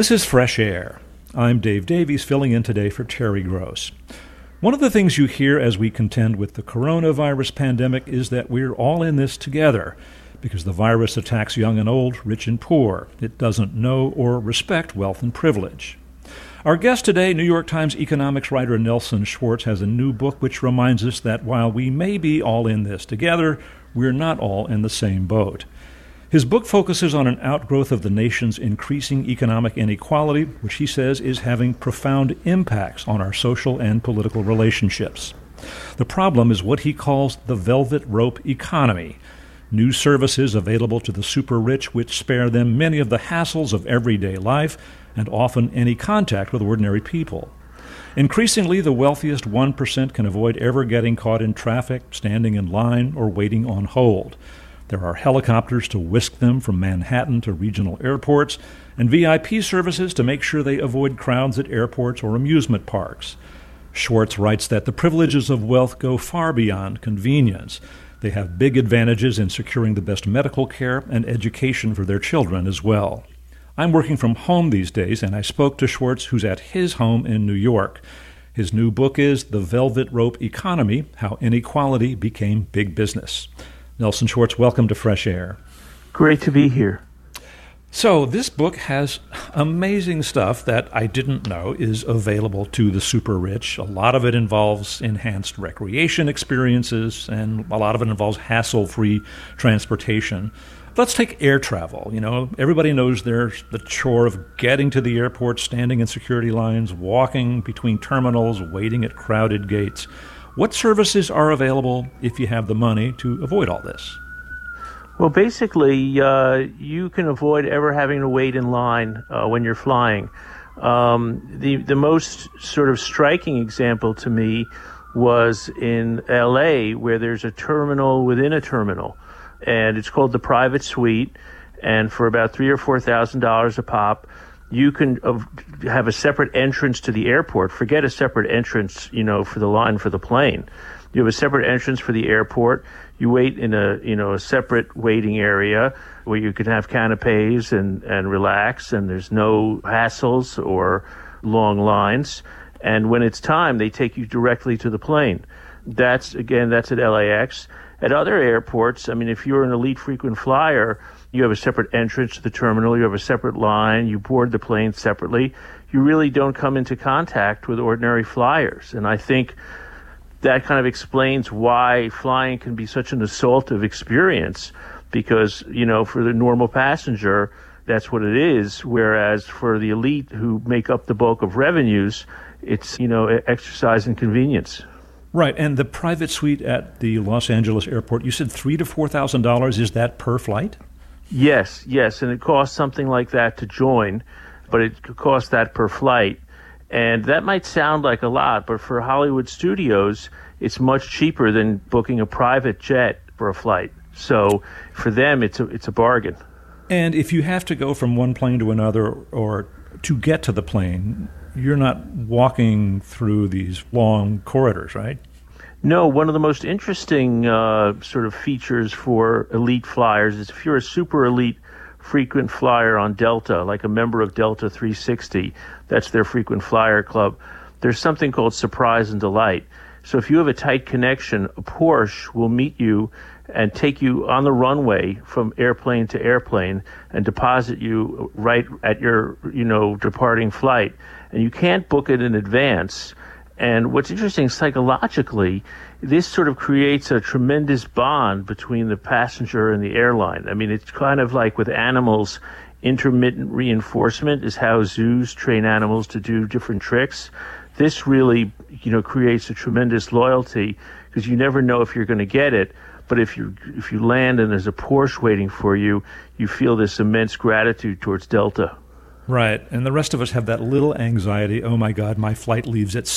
This is Fresh Air. I'm Dave Davies, filling in today for Terry Gross. One of the things you hear as we contend with the coronavirus pandemic is that we're all in this together, because the virus attacks young and old, rich and poor. It doesn't know or respect wealth and privilege. Our guest today, New York Times economics writer Nelson Schwartz, has a new book which reminds us that while we may be all in this together, we're not all in the same boat. His book focuses on an outgrowth of the nation's increasing economic inequality, which he says is having profound impacts on our social and political relationships. The problem is what he calls the velvet rope economy, new services available to the super-rich which spare them many of the hassles of everyday life and often any contact with ordinary people. Increasingly, the wealthiest 1% can avoid ever getting caught in traffic, standing in line, or waiting on hold. There are helicopters to whisk them from Manhattan to regional airports, and VIP services to make sure they avoid crowds at airports or amusement parks. Schwartz writes that the privileges of wealth go far beyond convenience. They have big advantages in securing the best medical care and education for their children as well. I'm working from home these days, and I spoke to Schwartz, who's at his home in New York. His new book is The Velvet Rope Economy: How Inequality Became Big Business. Nelson Schwartz, welcome to Fresh Air. Great to be here. So this book has amazing stuff that I didn't know is available to the super rich. A lot of it involves enhanced recreation experiences, and a lot of it involves hassle-free transportation. Let's take air travel. You know, everybody knows there's the chore of getting to the airport, standing in security lines, walking between terminals, waiting at crowded gates. What services are available if you have the money to avoid all this? Well, basically, you can avoid ever having to wait in line when you're flying. The most sort of striking example to me was in L.A., where there's a terminal within a terminal, and it's called the Private Suite, and for about $3,000 or $4,000 a pop, you can have a separate entrance to the airport. Forget a separate entrance, for the line for the plane. You have a separate entrance for the airport. You wait in a separate waiting area where you can have canapes and relax, and there's no hassles or long lines. And when it's time, they take you directly to the plane. That's at LAX. At other airports, if you're an elite frequent flyer, you have a separate entrance to the terminal, you have a separate line, you board the plane separately. You really don't come into contact with ordinary flyers. And I think that kind of explains why flying can be such an assaultive experience, because, for the normal passenger, that's what it is. Whereas for the elite who make up the bulk of revenues, it's, exercise in convenience. Right, and the Private Suite at the Los Angeles airport, you said $3,000 to $4,000. Is that per flight? Yes, and it costs something like that to join, but it could cost that per flight. And that might sound like a lot, but for Hollywood studios, it's much cheaper than booking a private jet for a flight. So for them, it's a bargain. And if you have to go from one plane to another or to get to the plane, you're not walking through these long corridors, right? No, one of the most interesting sort of features for elite flyers is if you're a super elite frequent flyer on Delta, like a member of Delta 360, that's their frequent flyer club, there's something called Surprise and Delight. So if you have a tight connection, a Porsche will meet you and take you on the runway from airplane to airplane and deposit you right at your, departing flight. And you can't book it in advance. And what's interesting psychologically, this sort of creates a tremendous bond between the passenger and the airline. It's kind of like with animals, intermittent reinforcement is how zoos train animals to do different tricks. This really, creates a tremendous loyalty, because you never know if you're going to get it. But if you land and there's a Porsche waiting for you, you feel this immense gratitude towards Delta. Right, and the rest of us have that little anxiety. Oh my God, my flight leaves at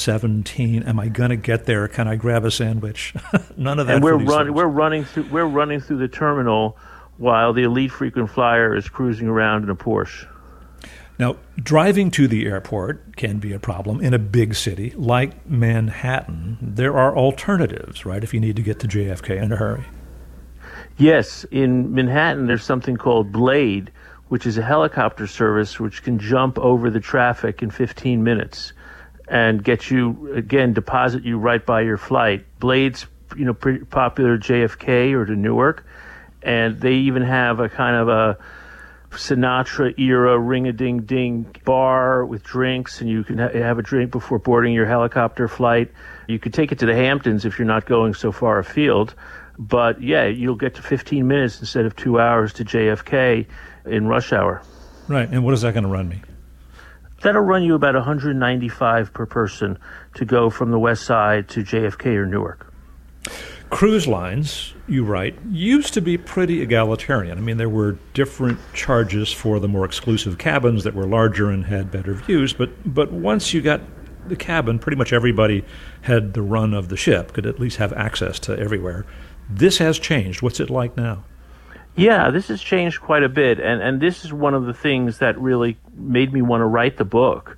7:17. Am I going to get there? Can I grab a sandwich? None of that. And we're running through the terminal while the elite frequent flyer is cruising around in a Porsche. Now, driving to the airport can be a problem in a big city like Manhattan. There are alternatives, right, if you need to get to JFK in a hurry. Yes, in Manhattan there's something called Blade, which is a helicopter service which can jump over the traffic in 15 minutes and get you, again, deposit you right by your flight. Blade's, pretty popular JFK or to Newark, and they even have a kind of a Sinatra-era ring-a-ding-ding bar with drinks, and you can have a drink before boarding your helicopter flight. You could take it to the Hamptons if you're not going so far afield. But, yeah, you'll get to 15 minutes instead of 2 hours to JFK in rush hour. Right, and what is that going to run me? That'll run you about $195 per person to go from the West Side to JFK or Newark. Cruise lines, you write, used to be pretty egalitarian. I mean, there were different charges for the more exclusive cabins that were larger and had better views, but once you got the cabin, pretty much everybody had the run of the ship, could at least have access to everywhere. This has changed. What's it like now? Yeah, this has changed quite a bit, and this is one of the things that really made me want to write the book,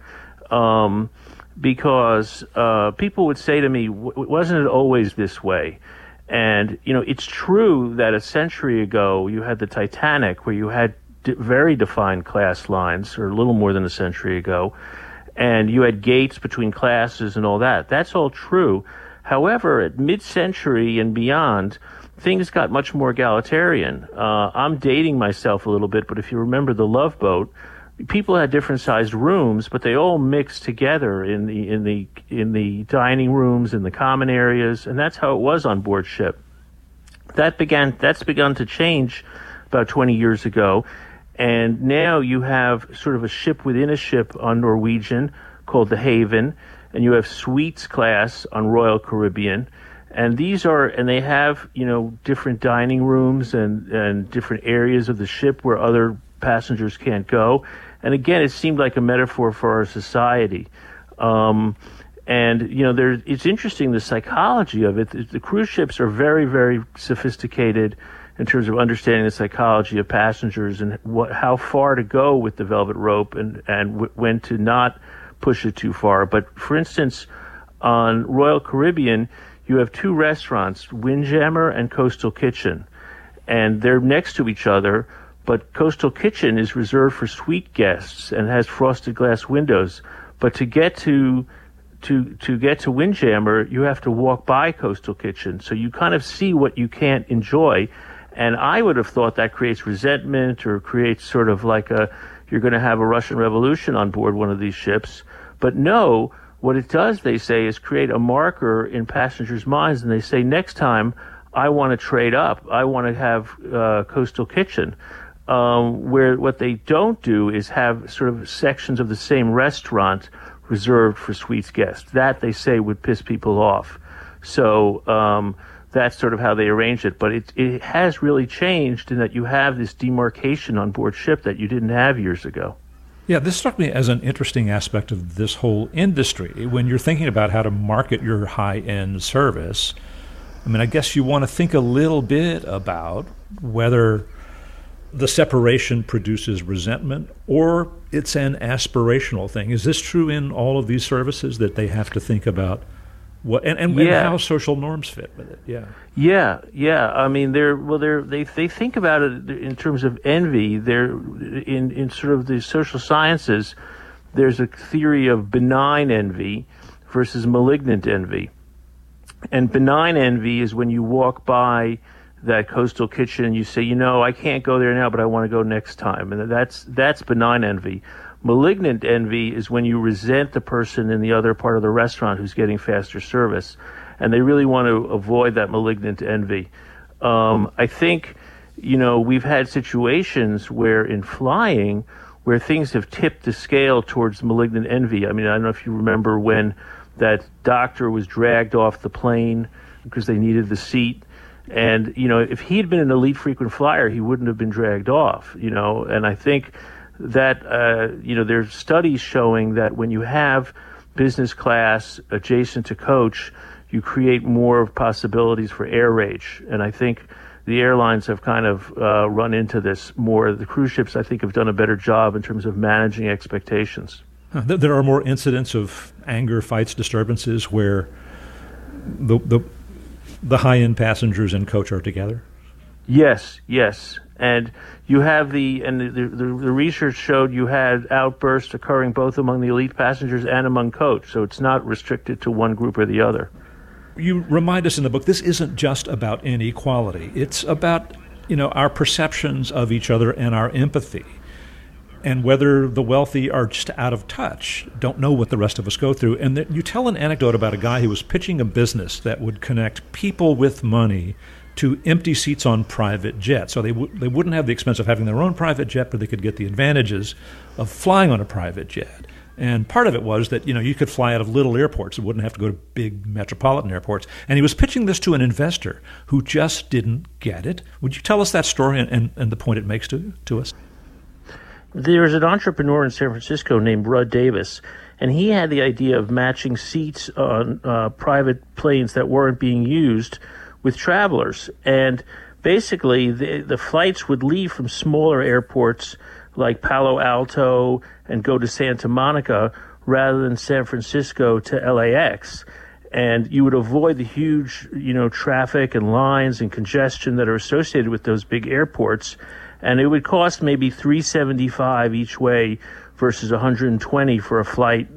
because people would say to me, wasn't it always this way? And, it's true that a century ago you had the Titanic where you had very defined class lines, or a little more than a century ago, and you had gates between classes and all that. That's all true. However, at mid-century and beyond, things got much more egalitarian. I'm dating myself a little bit, but if you remember the Love Boat, people had different sized rooms, but they all mixed together in the dining rooms, in the common areas, and that's how it was on board ship. That's begun to change about 20 years ago, and now you have sort of a ship within a ship on Norwegian called the Haven, and you have Suites class on Royal Caribbean. And they have, different dining rooms and different areas of the ship where other passengers can't go. And again, it seemed like a metaphor for our society. It's interesting, the psychology of it. The cruise ships are very, very sophisticated in terms of understanding the psychology of passengers and how far to go with the velvet rope and when to not push it too far. But for instance, on Royal Caribbean, you have two restaurants, Windjammer and Coastal Kitchen, and they're next to each other, but Coastal Kitchen is reserved for suite guests and has frosted glass windows. But to get to Windjammer, you have to walk by Coastal Kitchen, so you kind of see what you can't enjoy. And I would have thought that creates resentment or creates sort of like you're going to have a Russian Revolution on board one of these ships. But no, what it does, they say, is create a marker in passengers' minds, and they say, next time I want to trade up. I want to have Coastal Kitchen, where what they don't do is have sort of sections of the same restaurant reserved for suites guests. That, they say, would piss people off. So that's sort of how they arrange it. But it has really changed in that you have this demarcation on board ship that you didn't have years ago. Yeah, this struck me as an interesting aspect of this whole industry. When you're thinking about how to market your high-end service, I mean, I guess you want to think a little bit about whether the separation produces resentment or it's an aspirational thing. Is this true in all of these services, that they have to think about what and how social norms fit with it? Yeah. I mean, they think about it in terms of envy. They're in sort of the social sciences. There's a theory of benign envy versus malignant envy. And benign envy is when you walk by that Coastal Kitchen and you say, I can't go there now, but I want to go next time. And that's benign envy. Malignant envy is when you resent the person in the other part of the restaurant who's getting faster service. And they really want to avoid that malignant envy. I think, we've had situations where in flying, where things have tipped the scale towards malignant envy. I mean, I don't know if you remember when that doctor was dragged off the plane because they needed the seat. And, if he had been an elite frequent flyer, he wouldn't have been dragged off, And I think that, there's studies showing that when you have business class adjacent to coach, you create more possibilities for air rage. And I think the airlines have kind of run into this more. The cruise ships, I think, have done a better job in terms of managing expectations. There are more incidents of anger, fights, disturbances where the high-end passengers and coach are together? Yes. And you have the research showed you had outbursts occurring both among the elite passengers and among coach, so it's not restricted to one group or the other. You remind us in the book this isn't just about inequality. It's about, our perceptions of each other and our empathy, and whether the wealthy are just out of touch, don't know what the rest of us go through. And you tell an anecdote about a guy who was pitching a business that would connect people with money to empty seats on private jets. So they wouldn't have the expense of having their own private jet, but they could get the advantages of flying on a private jet. And part of it was that, you could fly out of little airports. It wouldn't have to go to big metropolitan airports. And he was pitching this to an investor who just didn't get it. Would you tell us that story and the point it makes to us? There's an entrepreneur in San Francisco named Rudd Davis, and he had the idea of matching seats on private planes that weren't being used with travelers. And basically, the flights would leave from smaller airports like Palo Alto and go to Santa Monica rather than San Francisco to LAX. And you would avoid the huge, traffic and lines and congestion that are associated with those big airports. And it would cost maybe $375 each way versus $120 for a flight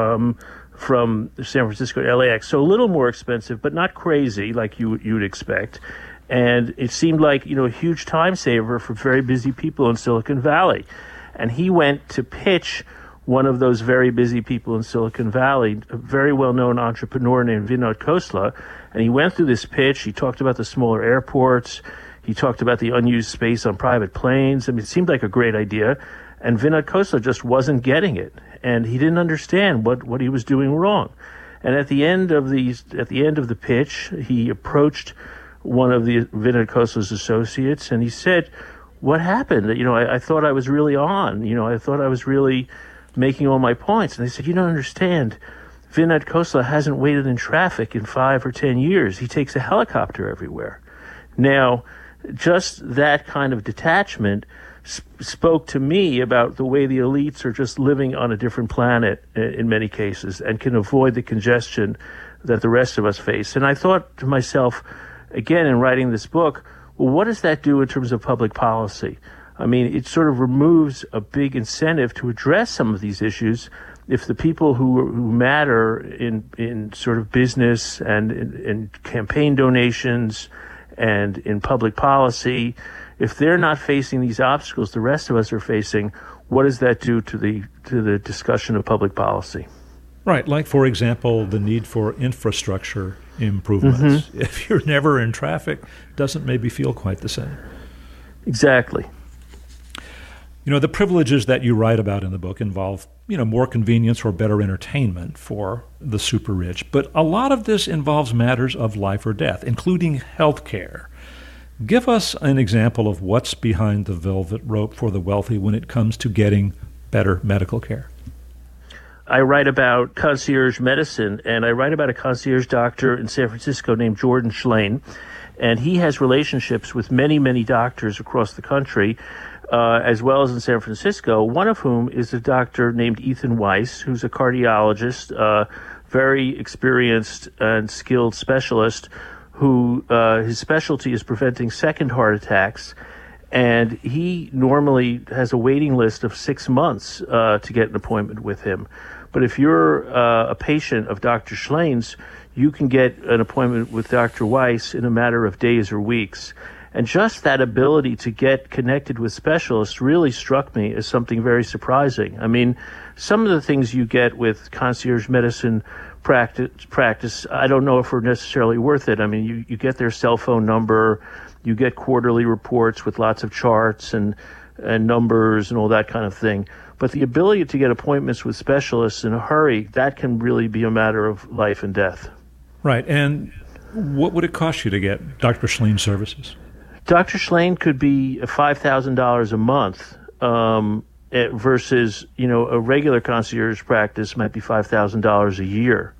from San Francisco to LAX. So a little more expensive, but not crazy like you'd expect. And it seemed like, a huge time saver for very busy people in Silicon Valley. And he went to pitch one of those very busy people in Silicon Valley, a very well-known entrepreneur named Vinod Khosla. And he went through this pitch. He talked about the smaller airports. He talked about the unused space on private planes. I mean, it seemed like a great idea. And Vinod Khosla just wasn't getting it. And he didn't understand what he was doing wrong. And at the end of the pitch, he approached one of the Vinod Khosla's associates, and he said, "What happened? I thought I was really on. I thought I was really making all my points." And they said, "You don't understand. Vinod Khosla hasn't waited in traffic in 5 or 10 years. He takes a helicopter everywhere." Now, just that kind of detachment spoke to me about the way the elites are just living on a different planet in many cases and can avoid the congestion that the rest of us face. And I thought to myself, again, in writing this book, well, what does that do in terms of public policy? I mean, it sort of removes a big incentive to address some of these issues if the people who matter in sort of business and in campaign donations and in public policy, if they're not facing these obstacles the rest of us are facing, what does that do to the discussion of public policy? Right, like, for example, the need for infrastructure improvements. Mm-hmm. If you're never in traffic, it doesn't maybe feel quite the same. Exactly. The privileges that you write about in the book involve, more convenience or better entertainment for the super rich. But a lot of this involves matters of life or death, including health care. Give us an example of what's behind the velvet rope for the wealthy when it comes to getting better medical care. I write about concierge medicine, and I write about a concierge doctor in San Francisco named Jordan Schlane, and he has relationships with many, many doctors across the country, as well as in San Francisco, one of whom is a doctor named Ethan Weiss, who's a cardiologist, very experienced and skilled specialist, who his specialty is preventing second heart attacks. And he normally has a waiting list of 6 months to get an appointment with him. But if you're a patient of Dr. Schlane's, you can get an appointment with Dr. Weiss in a matter of days or weeks. And just that ability to get connected with specialists really struck me as something very surprising. I mean, some of the things you get with concierge medicine practice, I don't know if are necessarily worth it. I mean, you get their cell phone number, you get quarterly reports with lots of charts and numbers and all that kind of thing. But the ability to get appointments with specialists in a hurry, that can really be a matter of life and death. Right. And what would it cost you to get Dr. Schlane services? Dr. Schlane could be $5,000 a month versus, a regular concierge practice might be $5,000 a year.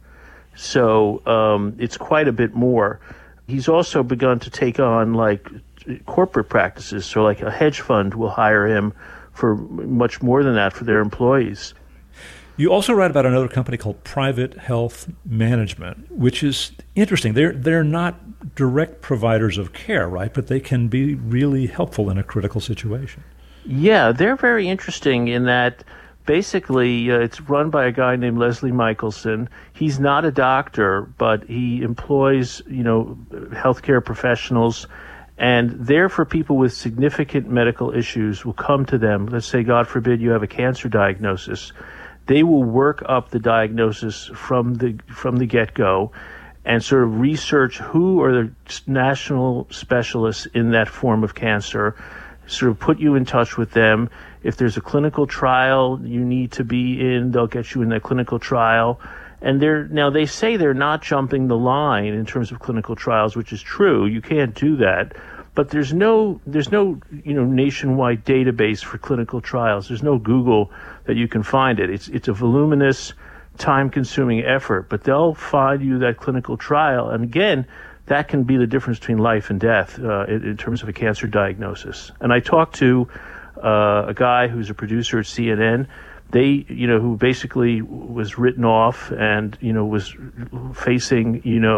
So it's quite a bit more. He's also begun to take on like corporate practices. So like a hedge fund will hire him for much more than that for their employees. You also write about another company called Private Health Management, which is interesting. They're not direct providers of care, right? But they can be really helpful in a critical situation. Yeah, they're very interesting in that basically it's run by a guy named Leslie Michelson. He's not a doctor, but he employs, healthcare professionals, and they're for people with significant medical issues will come to them. Let's say, God forbid, you have a cancer diagnosis. They will work up the diagnosis from the get-go and sort of research who are the national specialists in that form of cancer, sort of put you in touch with them. If there's a clinical trial you need to be in, they'll get you in that clinical trial. And they say they're not jumping the line in terms of clinical trials, which is true. You can't do that. But there's no nationwide database for clinical trials. There's no Google that you can find it. It's a voluminous, time-consuming effort. But they'll find you that clinical trial, and again, that can be the difference between life and death in terms of a cancer diagnosis. And I talked to a guy who's a producer at CNN. Who basically was written off and was facing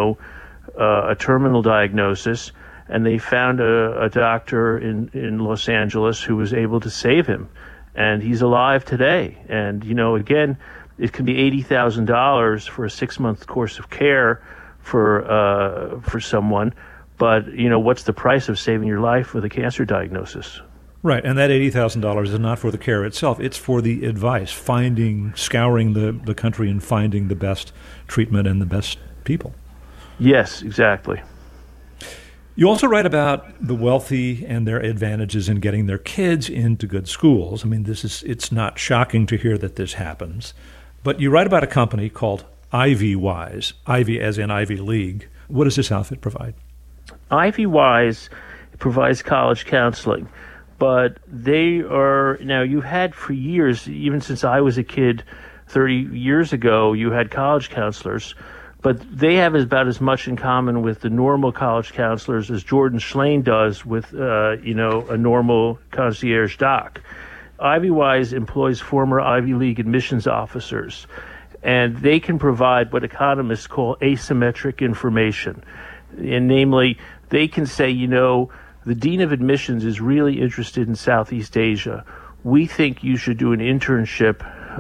a terminal diagnosis. And they found a doctor in Los Angeles who was able to save him. And he's alive today. And, again, it can be $80,000 for a 6-month course of care for someone. But, what's the price of saving your life with a cancer diagnosis? Right, and that $80,000 is not for the care itself. It's for the advice, scouring the country and finding the best treatment and the best people. Yes, exactly. You also write about the wealthy and their advantages in getting their kids into good schools. I mean, it's not shocking to hear that this happens. But you write about a company called IvyWise, Ivy as in Ivy League. What does this outfit provide? IvyWise provides college counseling. But you've had for years, even since I was a kid 30 years ago, you had college counselors. But they have about as much in common with the normal college counselors as Jordan Schlane does with, a normal concierge doc. IvyWise employs former Ivy League admissions officers, and they can provide what economists call asymmetric information. And namely, they can say, the dean of admissions is really interested in Southeast Asia. We think you should do an internship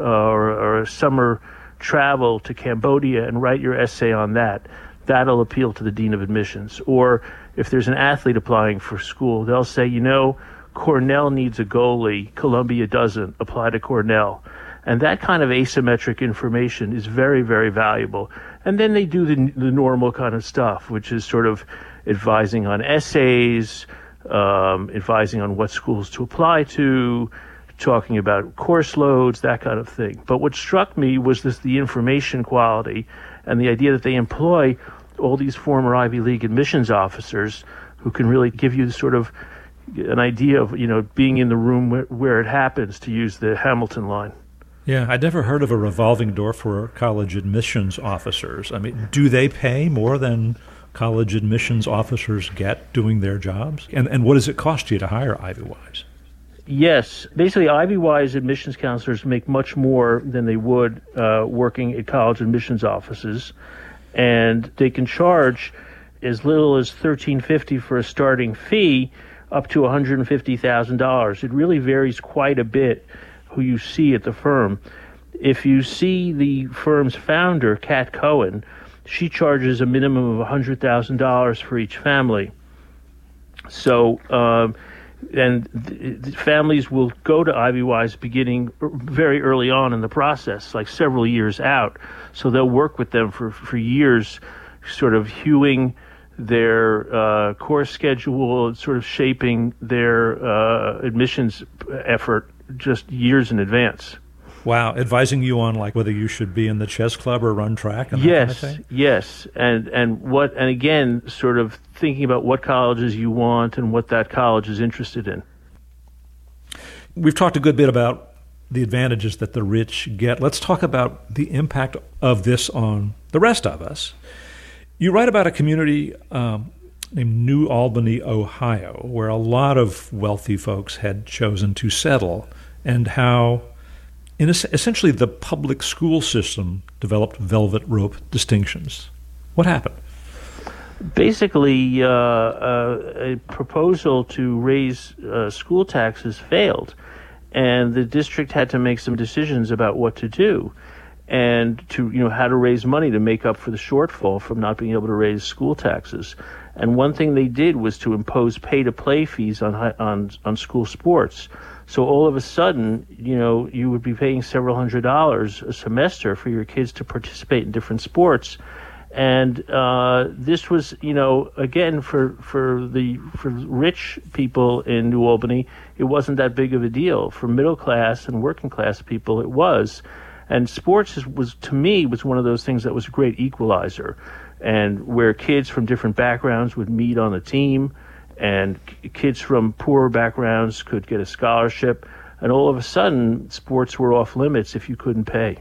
or a summer travel to Cambodia and write your essay on that. That'll appeal to the dean of admissions. Or if there's an athlete applying for school, they'll say, Cornell needs a goalie, Columbia doesn't, apply to Cornell. And that kind of asymmetric information is very, very valuable. And then they do the normal kind of stuff, which is sort of advising on essays, advising on what schools to apply to, talking about course loads, that kind of thing. But what struck me was the information quality and the idea that they employ all these former Ivy League admissions officers who can really give you sort of an idea of, being in the room where it happens, to use the Hamilton line. Yeah, I'd never heard of a revolving door for college admissions officers. I mean, do they pay more than college admissions officers get doing their jobs? And what does it cost you to hire IvyWise? Yes. Basically, IvyWise admissions counselors make much more than they would working at college admissions offices. And they can charge as little as $1,350 for a starting fee up to $150,000. It really varies quite a bit who you see at the firm. If you see the firm's founder, Kat Cohen, she charges a minimum of $100,000 for each family. So, and families will go to IvyWise beginning very early on in the process, like several years out. So they'll work with them for years, sort of hewing their course schedule, sort of shaping their admissions effort just years in advance. Wow, advising you on like whether you should be in the chess club or run track and that kind of thing? Yes, and again, sort of thinking about what colleges you want and what that college is interested in. We've talked a good bit about the advantages that the rich get. Let's talk about the impact of this on the rest of us. You write about a community named New Albany, Ohio, where a lot of wealthy folks had chosen to settle, and how Essentially, the public school system developed velvet rope distinctions. What happened? Basically, a proposal to raise school taxes failed, and the district had to make some decisions about what to do, and to how to raise money to make up for the shortfall from not being able to raise school taxes. And one thing they did was to impose pay-to-play fees on school sports. So all of a sudden, you would be paying several $100s a semester for your kids to participate in different sports. And this was, again, for rich people in New Albany, it wasn't that big of a deal. For middle class and working class people, it was. And sports was one of those things that was a great equalizer, and where kids from different backgrounds would meet on a team, and kids from poorer backgrounds could get a scholarship, and all of a sudden, sports were off limits if you couldn't pay.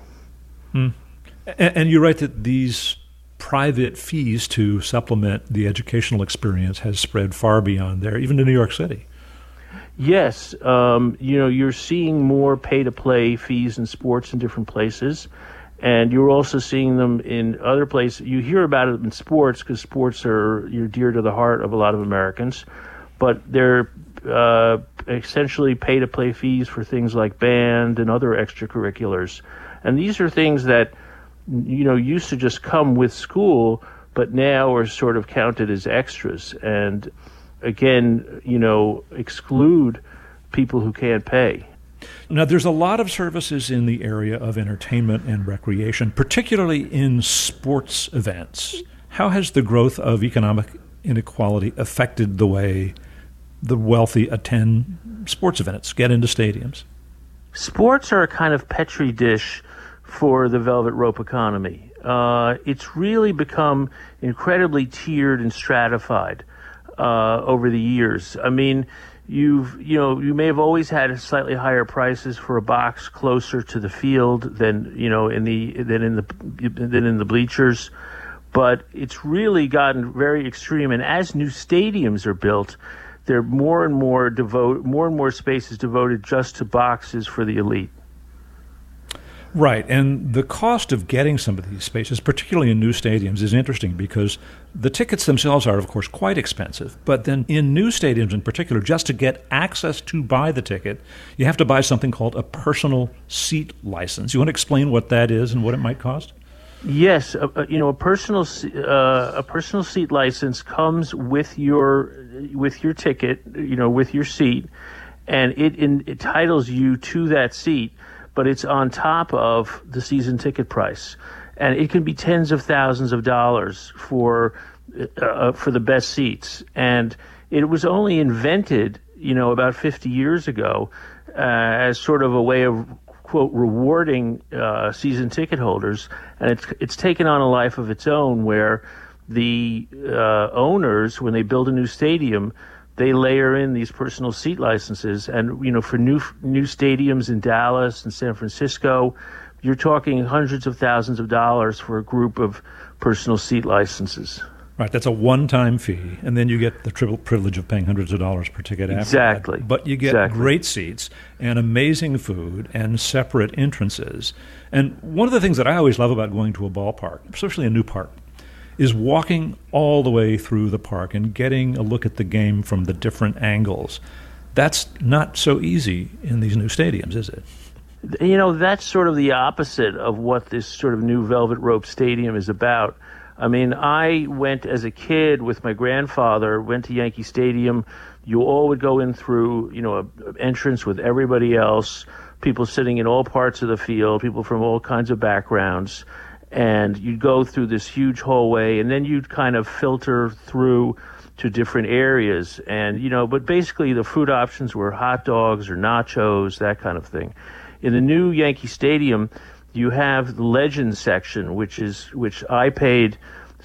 And you write that these private fees to supplement the educational experience has spread far beyond there, even to New York City. Yes, you're seeing more pay-to-play fees in sports in different places, and you're also seeing them in other places. You hear about it in sports because sports are dear to the heart of a lot of Americans, but they're essentially pay-to-play fees for things like band and other extracurriculars, and these are things that used to just come with school, but now are sort of counted as extras, and again, exclude people who can't pay. Now, there's a lot of services in the area of entertainment and recreation, particularly in sports events. How has the growth of economic inequality affected the way the wealthy attend sports events, get into stadiums? Sports are a kind of petri dish for the velvet rope economy. It's really become incredibly tiered and stratified over the years. I mean, you may have always had slightly higher prices for a box closer to the field than in the bleachers, but it's really gotten very extreme. And as new stadiums are built, there are more and more spaces devoted just to boxes for the elite. Right, and the cost of getting some of these spaces, particularly in new stadiums, is interesting because the tickets themselves are, of course, quite expensive. But then in new stadiums in particular, just to get access to buy the ticket, you have to buy something called a personal seat license. You want to explain what that is and what it might cost? Yes, a personal seat license comes with your ticket, with your seat, and it entitles you to that seat. But it's on top of the season ticket price, and it can be tens of thousands of dollars for the best seats. And it was only invented, about 50 years ago, as sort of a way of quote rewarding season ticket holders, and it's taken on a life of its own, where the owners, when they build a new stadium, they layer in these personal seat licenses. And, for new stadiums in Dallas and San Francisco, you're talking hundreds of thousands of dollars for a group of personal seat licenses. Right, that's a one-time fee, and then you get the triple privilege of paying hundreds of dollars per ticket after Exactly. that. But you get great seats and amazing food and separate entrances. And one of the things that I always love about going to a ballpark, especially a new park, is walking all the way through the park and getting a look at the game from the different angles. That's not so easy in these new stadiums, is it? That's sort of the opposite of what this sort of new Velvet Rope Stadium is about. I mean, I went as a kid with my grandfather, went to Yankee Stadium. You all would go in through, an entrance with everybody else, people sitting in all parts of the field, people from all kinds of backgrounds. And you'd go through this huge hallway, and then you'd kind of filter through to different areas. And, but basically the food options were hot dogs or nachos, that kind of thing. In the new Yankee Stadium, you have the Legends section, which I paid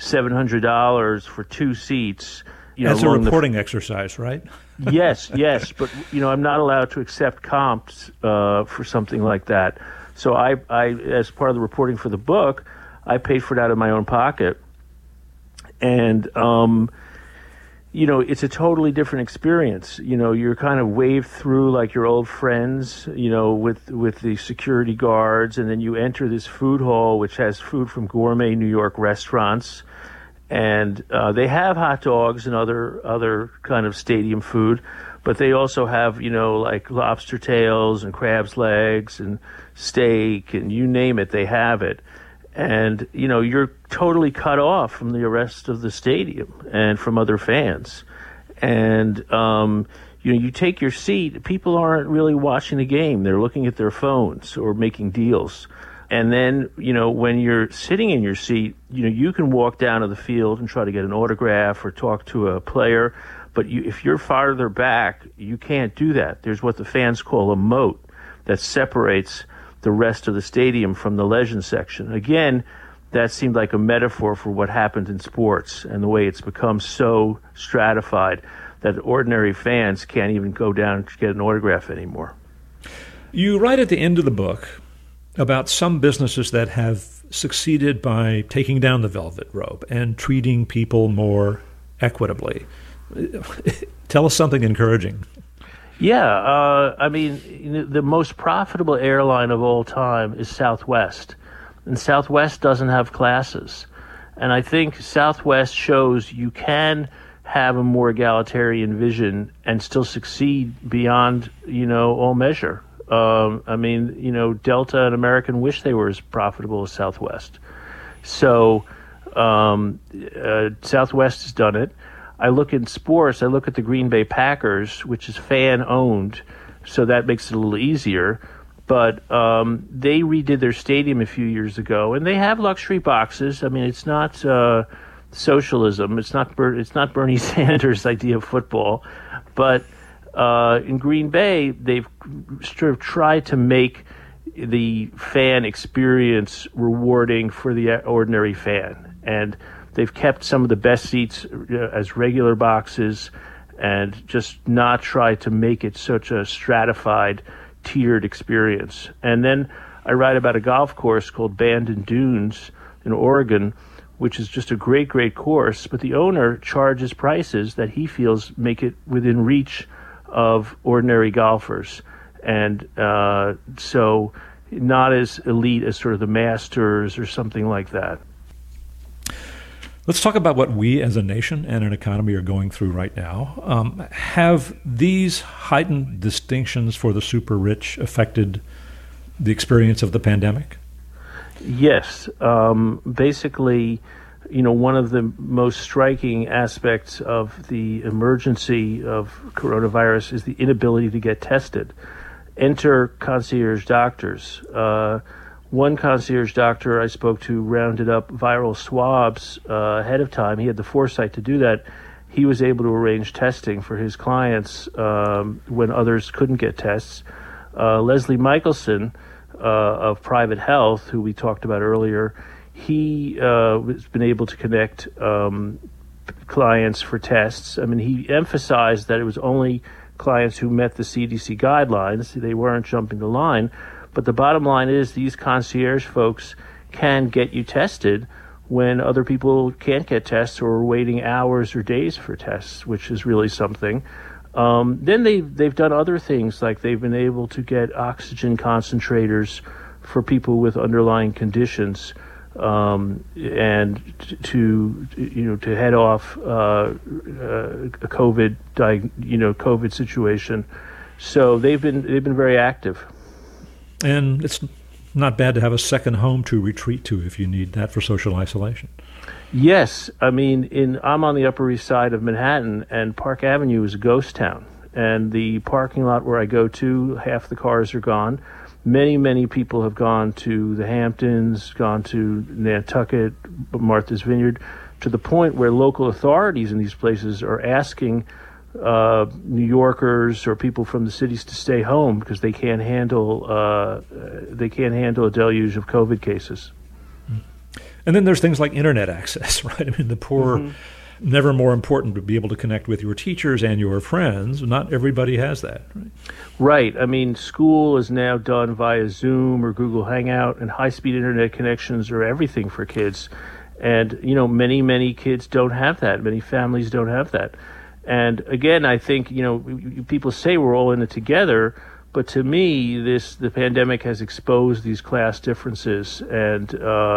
$700 for 2 seats. That's a reporting exercise, right? Yes, but, I'm not allowed to accept comps for something like that. So I, as part of the reporting for the book, I paid for it out of my own pocket. And it's a totally different experience. You're kind of waved through like your old friends, with the security guards, and then you enter this food hall, which has food from gourmet New York restaurants, and they have hot dogs and other kind of stadium food, but they also have, like lobster tails and crab's legs and steak and you name it, they have it. And, you're totally cut off from the rest of the stadium and from other fans. And, you take your seat, people aren't really watching the game. They're looking at their phones or making deals. And then, when you're sitting in your seat, you can walk down to the field and try to get an autograph or talk to a player. But if you're farther back, you can't do that. There's what the fans call a moat that separates the rest of the stadium from the legend section. Again, that seemed like a metaphor for what happened in sports and the way it's become so stratified that ordinary fans can't even go down to get an autograph anymore. You write at the end of the book about some businesses that have succeeded by taking down the velvet rope and treating people more equitably. Tell us something encouraging. Yeah, the most profitable airline of all time is Southwest, and Southwest doesn't have classes. And I think Southwest shows you can have a more egalitarian vision and still succeed beyond, all measure. Delta and American wish they were as profitable as Southwest. So Southwest has done it. I look in sports, I look at the Green Bay Packers, which is fan-owned, so that makes it a little easier. But they redid their stadium a few years ago, and they have luxury boxes. I mean, it's not socialism. It's not Bernie Sanders' idea of football. But in Green Bay, they've sort of tried to make the fan experience rewarding for the ordinary fan. And they've kept some of the best seats as regular boxes and just not tried to make it such a stratified, tiered experience. And then I write about a golf course called Bandon Dunes in Oregon, which is just a great, great course. But the owner charges prices that he feels make it within reach of ordinary golfers. And so not as elite as sort of the Masters or something like that. Let's talk about what we as a nation and an economy are going through right now. Have these heightened distinctions for the super rich affected the experience of the pandemic? Yes. Basically, one of the most striking aspects of the emergency of coronavirus is the inability to get tested. Enter concierge doctors. One concierge doctor I spoke to rounded up viral swabs ahead of time. He had the foresight to do that. He was able to arrange testing for his clients when others couldn't get tests. Leslie Michelson of Private Health, who we talked about earlier, he has been able to connect clients for tests. I mean, he emphasized that it was only clients who met the CDC guidelines. They weren't jumping the line. But the bottom line is these concierge folks can get you tested when other people can't get tests or are waiting hours or days for tests, which is really something. Then they've done other things, like they've been able to get oxygen concentrators for people with underlying conditions, and to head off a COVID situation. So they've been very active. And it's not bad to have a second home to retreat to if you need that for social isolation. Yes. I mean, I'm on the Upper East Side of Manhattan, and Park Avenue is a ghost town. And the parking lot where I go to, half the cars are gone. Many, many people have gone to the Hamptons, gone to Nantucket, Martha's Vineyard, to the point where local authorities in these places are asking New Yorkers or people from the cities to stay home because they can't handle a deluge of COVID cases. And then there's things like internet access, right? I mean, the poor, never more important to be able to connect with your teachers and your friends. Not everybody has that, right? Right. I mean, school is now done via Zoom or Google Hangout, and high-speed internet connections are everything for kids. And, many, many kids don't have that. Many families don't have that. And again, I think, people say we're all in it together, but to me, the pandemic has exposed these class differences, and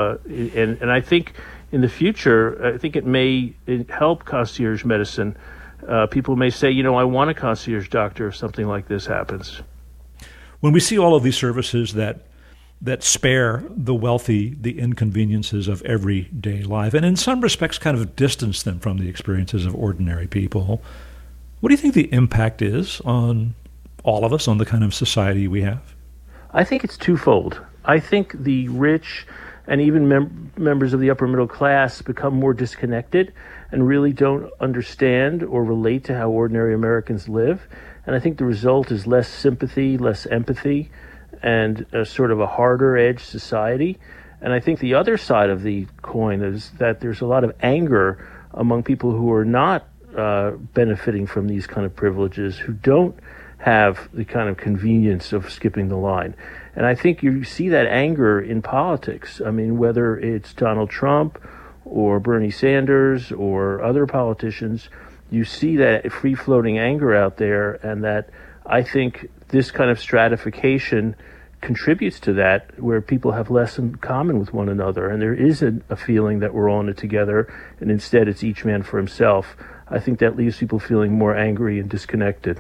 I think in the future, I think it may help concierge medicine. People may say, I want a concierge doctor if something like this happens. When we see all of these services that spare the wealthy the inconveniences of everyday life, and in some respects kind of distance them from the experiences of ordinary people, what do you think the impact is on all of us, on the kind of society we have? I think it's twofold. I think the rich and even members of the upper middle class become more disconnected and really don't understand or relate to how ordinary Americans live. And I think the result is less sympathy, less empathy, and sort of a harder edge society. And I think the other side of the coin is that there's a lot of anger among people who are not benefiting from these kind of privileges, who don't have the kind of convenience of skipping the line. And I think you see that anger in politics. I mean, whether it's Donald Trump or Bernie Sanders or other politicians, you see that free-floating anger out there, and that I think this kind of stratification contributes to that, where people have less in common with one another, and there is a feeling that we're all in it together, and instead it's each man for himself. I think that leaves people feeling more angry and disconnected.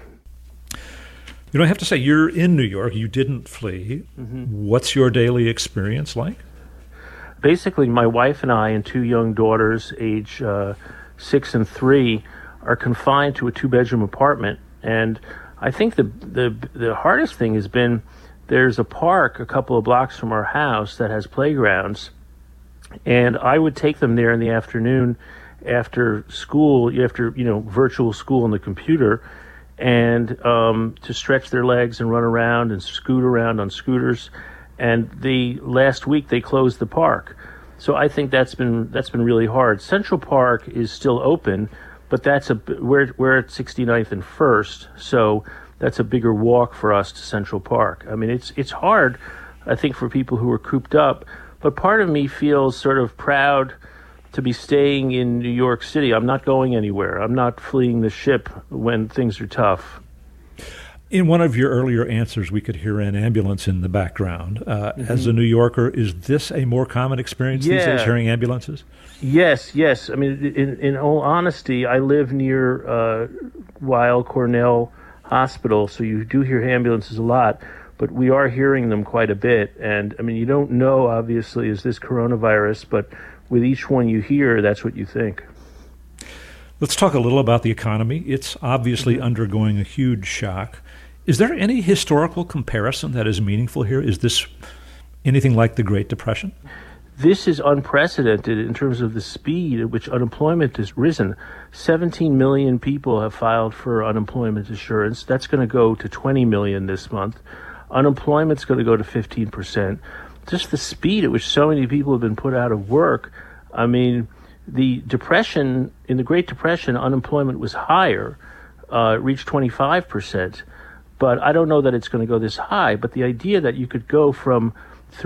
I have to say, you're in New York. You didn't flee. Mm-hmm. What's your daily experience like? Basically, my wife and I and 2 young daughters, age 6 and 3, are confined to a 2-bedroom apartment. And I think the hardest thing has been, there's a park a couple of blocks from our house that has playgrounds, and I would take them there in the afternoon after school, after virtual school on the computer, and to stretch their legs and run around and scoot around on scooters. And the last week they closed the park, so I think that's been really hard. Central Park is still open, but we're at 69th and First, so that's a bigger walk for us to Central Park. I mean, it's hard, I think, for people who are cooped up, but part of me feels sort of proud to be staying in New York City. I'm not going anywhere. I'm not fleeing the ship when things are tough. In one of your earlier answers, we could hear an ambulance in the background. As a New Yorker, is this a more common experience these days, hearing ambulances? Yes. I mean, in all honesty, I live near Weill Cornell Hospital, so you do hear ambulances a lot, but we are hearing them quite a bit. And I mean, you don't know, obviously, is this coronavirus, but with each one you hear, that's what you think. Let's talk a little about the economy. It's obviously undergoing a huge shock. Is there any historical comparison that is meaningful here? Is this anything like the Great Depression? This is unprecedented in terms of the speed at which unemployment has risen. 17 million people have filed for unemployment insurance. That's going to go to 20 million this month. Unemployment's going to go to 15%. Just the speed at which so many people have been put out of work. I mean, in the Great Depression, unemployment was higher, reached 25%. But I don't know that it's going to go this high. But the idea that you could go from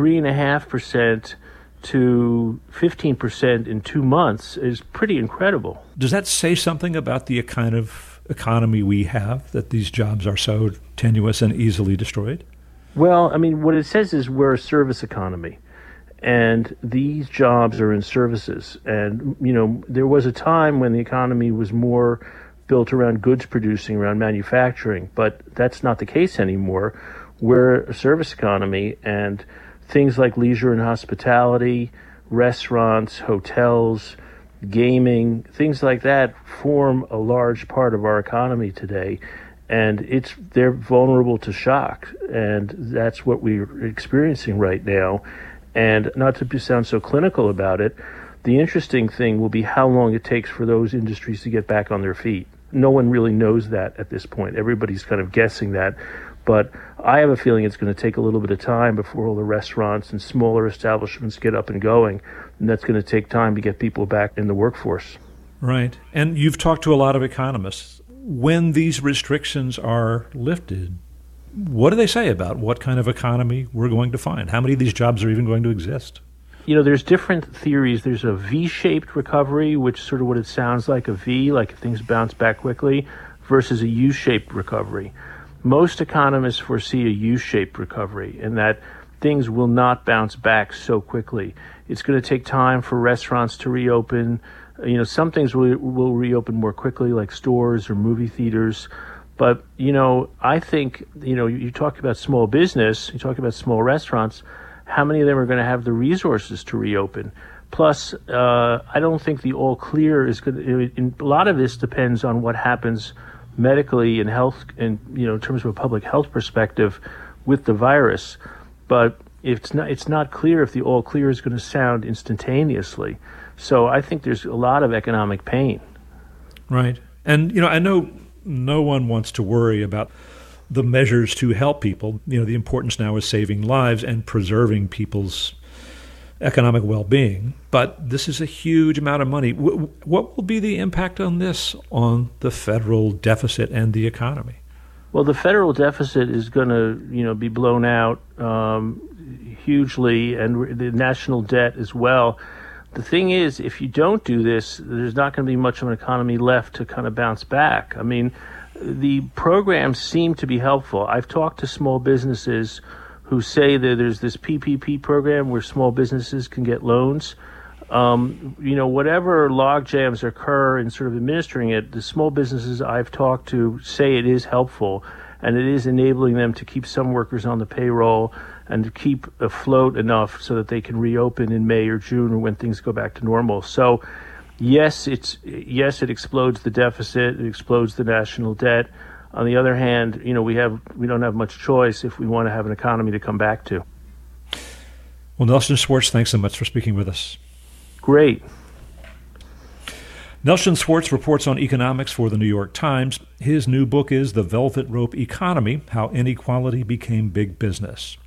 3.5% to 15% in 2 months is pretty incredible. Does that say something about the kind of economy we have, that these jobs are so tenuous and easily destroyed? Well, I mean, what it says is we're a service economy, and these jobs are in services. And, there was a time when the economy was more built around goods producing, around manufacturing, but that's not the case anymore. We're a service economy, and things like leisure and hospitality, restaurants, hotels, gaming, things like that form a large part of our economy today. And they're vulnerable to shock, and that's what we're experiencing right now. And not to sound so clinical about it, the interesting thing will be how long it takes for those industries to get back on their feet. No one really knows that at this point. Everybody's kind of guessing that. But I have a feeling it's going to take a little bit of time before all the restaurants and smaller establishments get up and going. And that's going to take time to get people back in the workforce. Right. And you've talked to a lot of economists. When these restrictions are lifted, what do they say about what kind of economy we're going to find? How many of these jobs are even going to exist? there's different theories. There's a V-shaped recovery, which is sort of what it sounds like, a V, like things bounce back quickly, versus a U-shaped recovery. Most economists foresee a U-shaped recovery, and that things will not bounce back so quickly. It's going to take time for restaurants to reopen. Some things will reopen more quickly, like stores or movie theaters. But, I think, you talk about small business, you talk about small restaurants, how many of them are going to have the resources to reopen? Plus, I don't think the all clear is going to, a lot of this depends on what happens medically and health, and, in terms of a public health perspective with the virus. But it's not clear if the all clear is going to sound instantaneously. So I think there's a lot of economic pain. Right. And, I know no one wants to worry about the measures to help people. The importance now is saving lives and preserving people's economic well-being. But this is a huge amount of money. What will be the impact on this on the federal deficit and the economy? Well, the federal deficit is going to, be blown out hugely, and the national debt as well. The thing is, if you don't do this, there's not going to be much of an economy left to kind of bounce back. I mean, the programs seem to be helpful. I've talked to small businesses who say that there's this PPP program where small businesses can get loans. Whatever log jams occur in sort of administering it, the small businesses I've talked to say it is helpful, and it is enabling them to keep some workers on the payroll and to keep afloat enough so that they can reopen in May or June or when things go back to normal. So, yes, it explodes the deficit, it explodes the national debt. On the other hand, we don't have much choice if we want to have an economy to come back to. Well, Nelson Swartz, thanks so much for speaking with us. Great. Nelson Swartz reports on economics for the New York Times. His new book is The Velvet Rope Economy: How Inequality Became Big Business.